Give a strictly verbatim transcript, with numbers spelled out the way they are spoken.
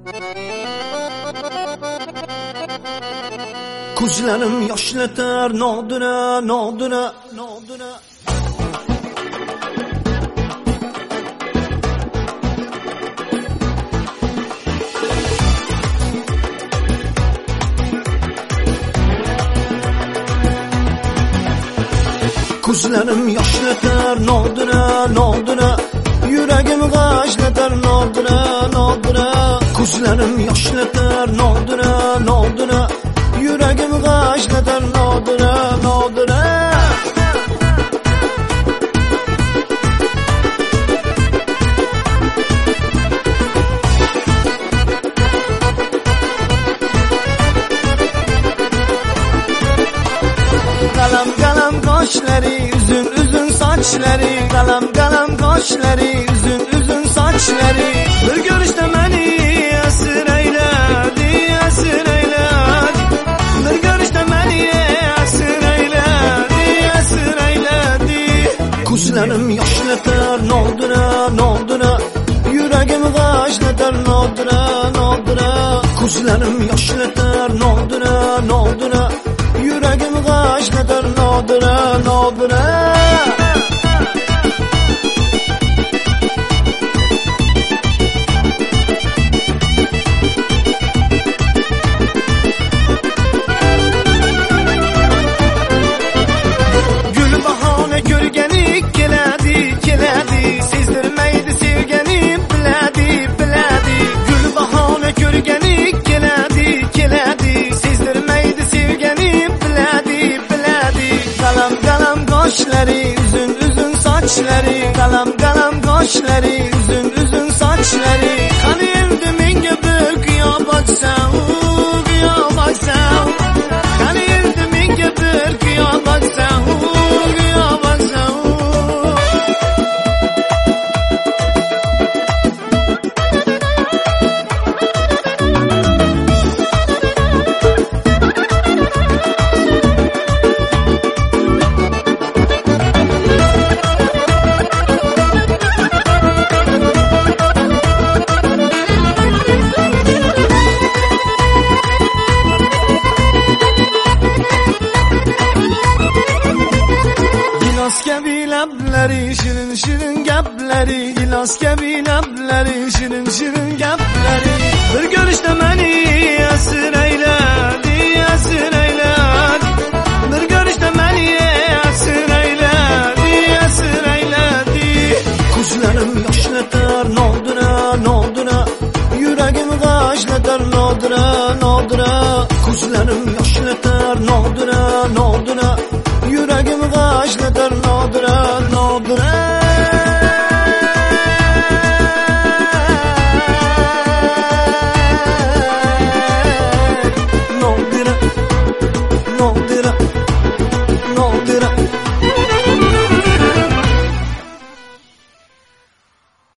Ko'zlarim yoshlatar nodira, nodira, nodira. Ko'zlarim yoshlatar nodira, nodira. Yuragim g'ashlatar nodira, nodira. Ko'zlarim yoshlatar nodira, nodira. Yuragim g'ashlatar nodira, nodira. Galam galam qoshlari, uzun uzun sochlari, galam galam qoshlari, uzun uzun sochlari. Bir ko'rishda meni asrayladi, asrayladi. Bir ko'rishda meni asrayladi, asrayladi. Ko'zlarim yoshlatar nodira, nodira. Yuragim g'ashlatar nodira, nodira. Ko'zlarim yoshlatar nodira, nodira. Yuragim g'ashlatar nodira, nodira. Gul bahona ko'rgani keladi, keladi. Sezdirmaydi sevganim biladi, biladi. Gul bahona ko'rgani keladi, keladi. Sezdirmaydi sevganim biladi, biladi. Galam galam qoshlari, uzun uzun sochlari, galam galam qoshlari, uzun uzun sochlari. Qani endi menga bir qiyo baksam, qiyo baksam. Qani endi menga bir qiyo baksam, qiyo baksam. Gilos kabi lablari, shirin shirin gaplari, gilos kabi lablari, shirin shirin gaplari. Bir ko'rishda meni asrayladi, asrayladi. Bir ko'rishda meni asrayladi, asrayladi. Ko'zlarim yoshlatar nodira, nodira. Yuragim g'ashlatar nodira, nodira. Ko'zlarim yoshlatar nodira, nodira. Yuragim g'ashlatar